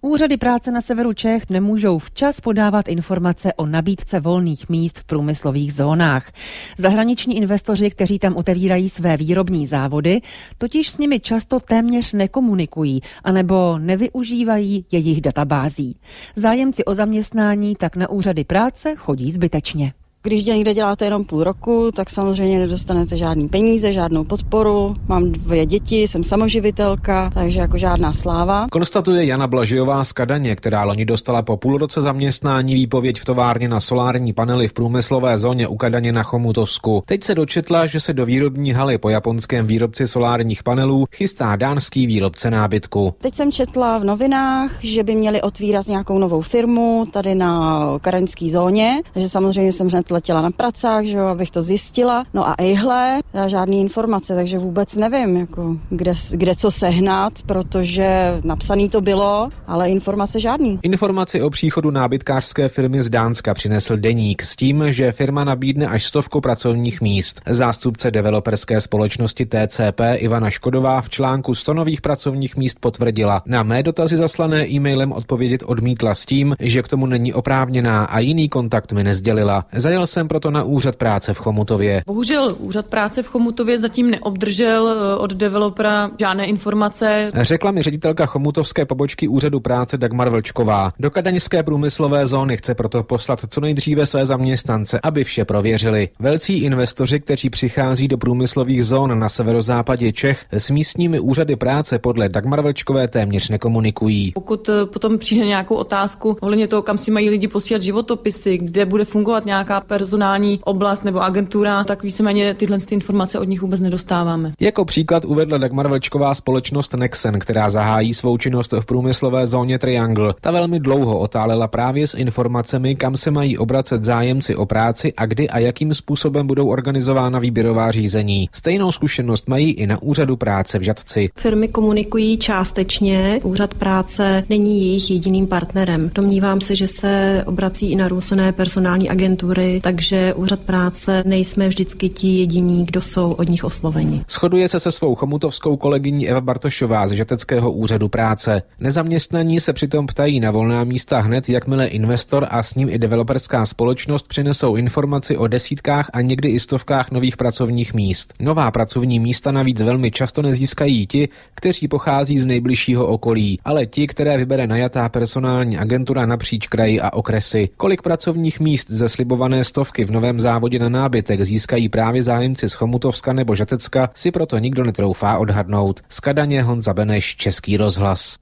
Úřady práce na severu Čech nemůžou včas podávat informace o nabídce volných míst v průmyslových zónách. Zahraniční investoři, kteří tam otevírají své výrobní závody, totiž s nimi často téměř nekomunikují anebo nevyužívají jejich databází. Zájemci o zaměstnání tak na úřady práce chodí zbytečně. Když někde děláte jenom půl roku, tak samozřejmě nedostanete žádný peníze, žádnou podporu. Mám 2 děti, jsem samoživitelka, takže jako žádná sláva. Konstatuje Jana Blažejová z Kadaně, která loni dostala po půl roce zaměstnání výpověď v továrně na solární panely v průmyslové zóně u Kadaně na Chomutovsku. Teď se dočetla, že se do výrobní haly po japonském výrobci solárních panelů chystá dánský výrobce nábytku. Teď jsem četla v novinách, že by měli otvírat nějakou novou firmu tady na kadaňské zóně, takže samozřejmě jsem hned letěla na pracách, že jo, abych to zjistila. No a ejhle, žádný informace, takže vůbec nevím, jako kde co sehnat, protože napsaný to bylo, ale informace žádný. Informaci o příchodu nábytkářské firmy z Dánska přinesl Deník s tím, že firma nabídne až 100 pracovních míst. Zástupce developerské společnosti TCP Ivana Škodová v článku 100 nových pracovních míst potvrdila. Na mé dotazy zaslané e-mailem odpovědět odmítla s tím, že k tomu není oprávněná a jiný kontakt mi nezdělila. Zajel jsem proto na úřad práce v Chomutově. Bohužel úřad práce v Chomutově zatím neobdržel od developera žádné informace. Řekla mi ředitelka chomutovské pobočky úřadu práce Dagmar Vlčková. Do kadaňské průmyslové zóny chce proto poslat co nejdříve své zaměstnance, aby vše prověřili. Velcí investoři, kteří přichází do průmyslových zón na severozápadě Čech, s místními úřady práce podle Dagmar Vlčkové téměř nekomunikují. Pokud potom přijde nějakou otázku ohledně toho, kam si mají lidi posílat životopisy, kde bude fungovat nějaká personální oblast nebo agentura, tak víceméně tyhle informace od nich vůbec nedostáváme. Jako příklad uvedla Dagmar Vlčková společnost Nexen, která zahájí svou činnost v průmyslové zóně Triangle. Ta velmi dlouho otálela právě s informacemi, kam se mají obracet zájemci o práci a kdy a jakým způsobem budou organizována výběrová řízení. Stejnou zkušenost mají i na úřadu práce v Žatci. Firmy komunikují částečně, úřad práce není jejich jediným partnerem. Domnívám se, že se obrací i na různé personální agentury, takže úřad práce nejsme vždycky ti jediní, kdo jsou od nich osloveni. Shoduje se svou chomutovskou kolegyní Eva Bartošová z Žateckého úřadu práce. Nezaměstnaní se přitom ptají na volná místa hned, jakmile investor a s ním i developerská společnost přinesou informaci o desítkách a někdy i stovkách nových pracovních míst. Nová pracovní místa navíc velmi často nezískají ti, kteří pochází z nejbližšího okolí, ale ti, které vybere najatá personální agentura napříč kraji a okresy. Kolik pracovních míst ze slibované stovky v novém závodě na nábytek získají právě zájemci z Chomutovska nebo Žatecka, si proto nikdo netroufá odhadnout. Z Kadaně Honza Beneš, Český rozhlas.